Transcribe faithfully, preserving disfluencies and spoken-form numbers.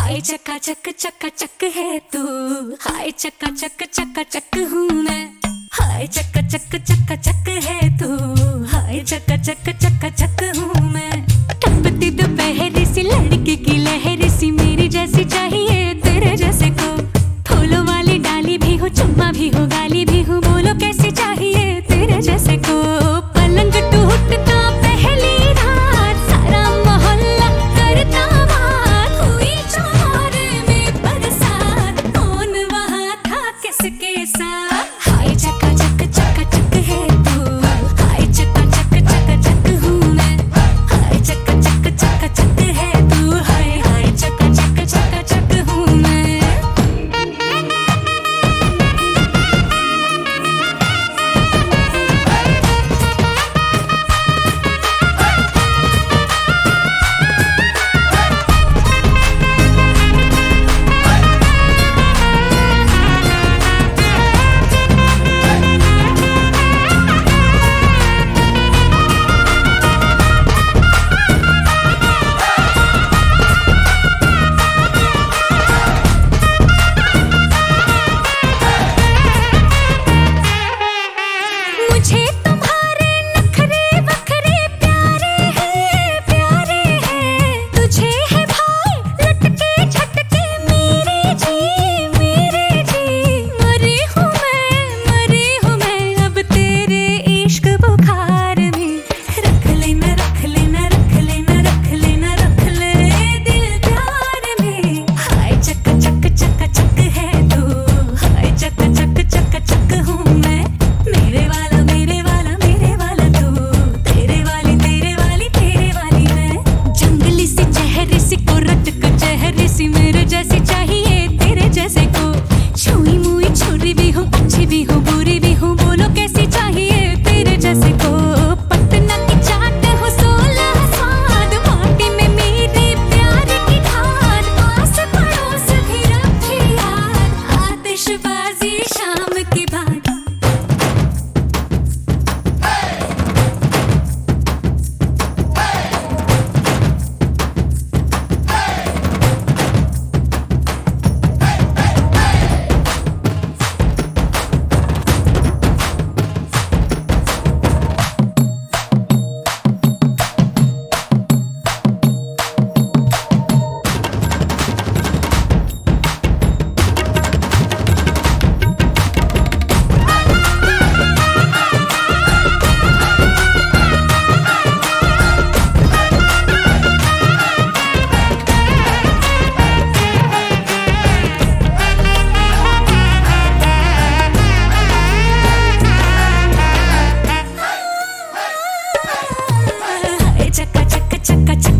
हाय चक्का चक चक्का चक है तू, हाय चक्का चक चक्का चक हूँ मैं। हाय चक्का चक चक्का चक है तू, हाय चक्का चक चक्का चक हूँ मैं। टपकती दोपहर सी लड़की की लहर सी, मेरी जैसी चाहिए तेरे जैसे को। फूलों वाली डाली भी हो, चुम्मा भी हो, गाली भी हो, बोलो कैसी चाहिए तेरे जैसे को। पलंग टूटता पहली रात, सारा मोहल्ला करता बात, हुई चौर में बरसात, कौन वहाँ था किसके साथ। हाय चक्का चक चक्का चक है तू, हाय चक्का चक चक्का चक हूँ मैं। हाय चक्का चक चक्का चक है तू, हाय हाय चक्का चक चक्का चक हूँ मैं। मुझे तुम्हारे नखरे वखरे प्यारे हैं, प्यारे हैं। तुझे है भाई लटके झटके मेरे जी, मेरे जी। मरी हूँ मैं, मरी हूँ मैं अब तेरे इश्क बुखार में। रख लेना रख लेना रख लेना रख लेना रख ले दिल प्यार में। हाय चक चक चक चक है तू, हाय चक चक चक चक हूँ मैं। मेरे वाला मेरे वाला मेरे वाला तू, तेरे वाली तेरे वाली तेरे वाली मैं। जंगली सी चेहरे सी कोरट का चेहरे सी, मेरे जैसी चाहिए तेरे जैसे को। छुई मुई छुरी भी हूँ, अच्छी भी हूँ, बुरी भी हूँ, बोलो कैसी चाहिए तेरे जैसे को। पटना की चाट हो, सोलह स्वाद, माटी में मेरे प्यार की खाद। आस पड़ोस भी रखे याद, आतिशबाजी शाम की बात। चक्का चक चक्का चक